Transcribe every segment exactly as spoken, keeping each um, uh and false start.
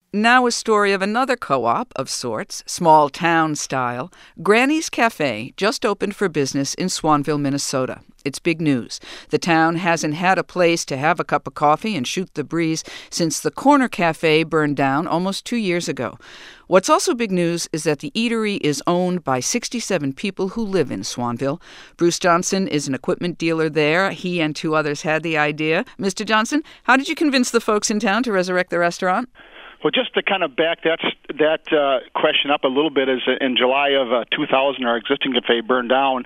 Now a story of another co-op of sorts, small town style. Granny's Cafe just opened for business in Swanville, Minnesota. It's big news. The town hasn't had a place to have a cup of coffee and shoot the breeze since the Corner Cafe burned down almost two years ago. What's also big news is that the eatery is owned by sixty-seven people who live in Swanville. Bruce Johnson is an equipment dealer there. He and two others had the idea. Mister Johnson, how did you convince the folks in town to resurrect the restaurant? Well, just to kind of back that that uh, question up a little bit, is in July of uh, two thousand, our existing cafe burned down.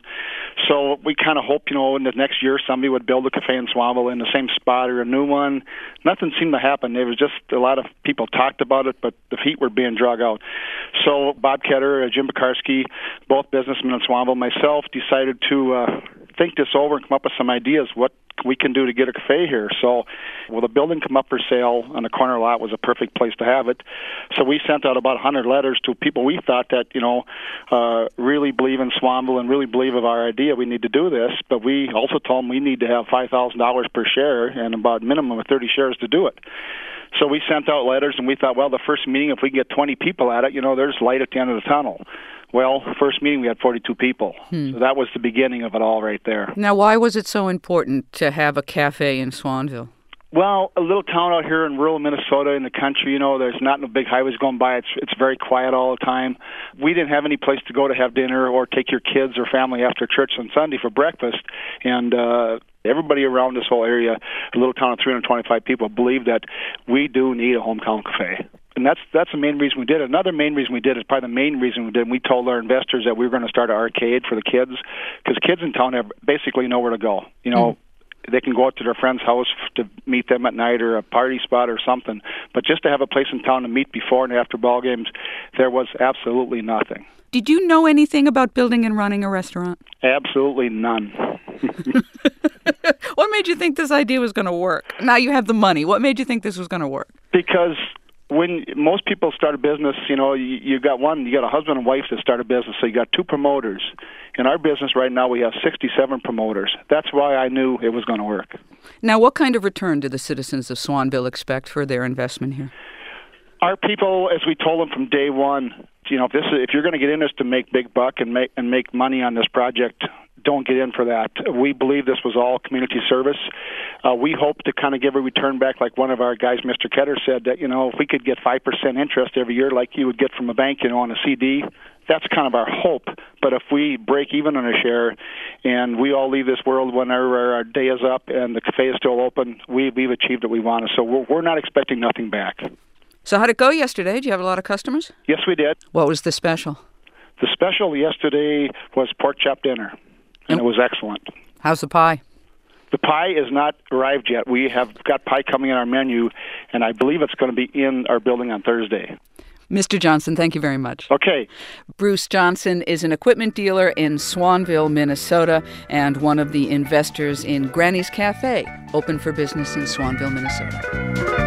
So we kind of hoped, you know, in the next year somebody would build a cafe in Swanville in the same spot or a new one. Nothing seemed to happen. There was just a lot of people talked about it, but the feet were being drug out. So Bob Ketter, uh, Jim Pekarsky, both businessmen in Swanville, myself, decided to uh, think this over and come up with some ideas what we can do to get a cafe here. So, well, the building come up for sale on the corner lot was a perfect place to have it. So we sent out about one hundred letters to people we thought that, you know, uh, really believe in Swanville and really believe of our idea. We need to do this, but we also told them we need to have five thousand dollars per share and about a minimum of thirty shares to do it. So we sent out letters, and we thought, well, the first meeting, if we can get twenty people at it, you know, there's light at the end of the tunnel. Well, first meeting, we had forty-two people. Hmm. So that was the beginning of it all right there. Now, why was it so important to have a cafe in Swanville? Well, a little town out here in rural Minnesota in the country, you know, there's not no big highways going by. It's it's very quiet all the time. We didn't have any place to go to have dinner or take your kids or family after church on Sunday for breakfast. And uh, everybody around this whole area, a little town of three hundred twenty-five people, believe that we do need a hometown cafe. And that's that's the main reason we did it. Another main reason we did it, probably the main reason we did it, we told our investors that we were going to start an arcade for the kids, because kids in town have basically nowhere to go. You know, mm-hmm. They can go out to their friend's house to meet them at night or a party spot or something. But just to have a place in town to meet before and after ball games, there was absolutely nothing. Did you know anything about building and running a restaurant? Absolutely none. What made you think this idea was going to work? Now you have the money. What made you think this was going to work? Because when most people start a business, you know, you, you got one, you got a husband and wife that start a business, so you got two promoters. In our business right now, we have sixty-seven promoters. That's why I knew it was going to work. Now, what kind of return do the citizens of Swanville expect for their investment here? Our people, as we told them from day one, you know, if this is, if you're going to get in this to make big buck and make and make money on this project, don't get in for that. We believe this was all community service. Uh, we hope to kind of give a return back, like one of our guys, Mister Ketter, said that, you know, if we could get five percent interest every year like you would get from a bank, you know, on a C D, that's kind of our hope. But if we break even on a share and we all leave this world whenever our day is up and the cafe is still open, we, we've achieved what we wanted. So we're, we're not expecting nothing back. So how'd it go yesterday? Did you have a lot of customers? Yes, we did. What was the special? The special yesterday was pork chop dinner, and it was excellent. How's the pie? The pie is not arrived yet. We have got pie coming in our menu, and I believe it's going to be in our building on Thursday. Mister Johnson, thank you very much. Okay. Bruce Johnson is an equipment dealer in Swanville, Minnesota, and one of the investors in Granny's Cafe, open for business in Swanville, Minnesota.